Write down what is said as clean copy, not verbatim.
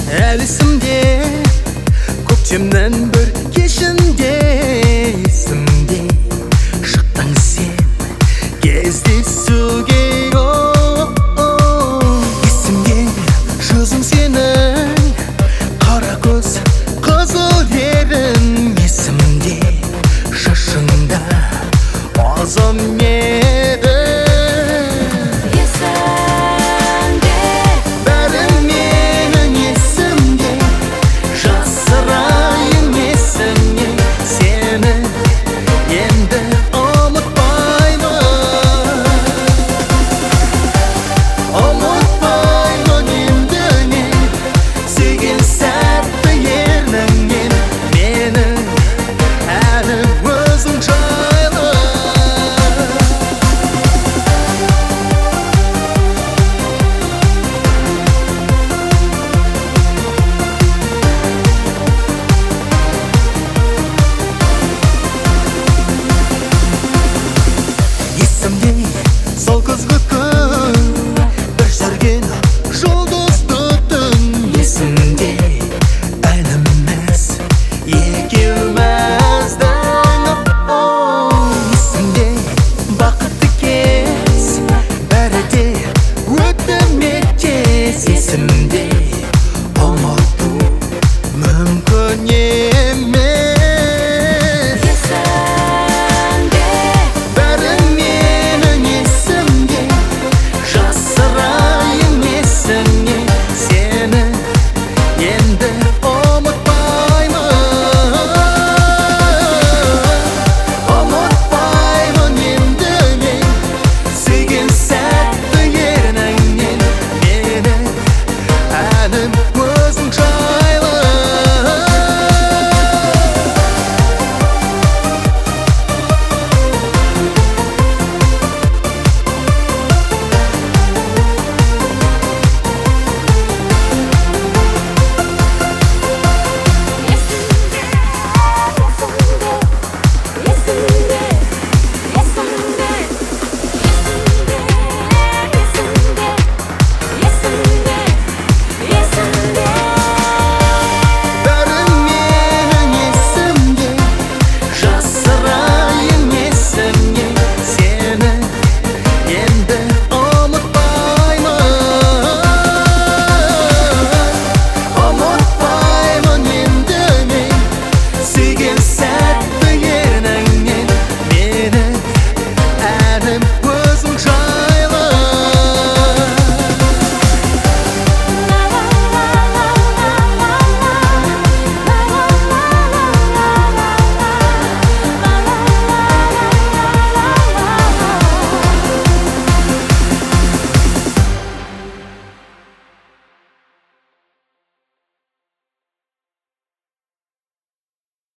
Әлі есімде көктемнің бір кешінде есімде шықтың сен кездесуге есімде жүзің сенің қара көз қызыл ерін есімде шашыңда азам еді сол күзгі күн бір жүрген жұлдыздың есімде әніміз екеуміздің есімде бақытты кез бәрі де өтті ме тез есімде ұмыту мүмкін емес wasn't trying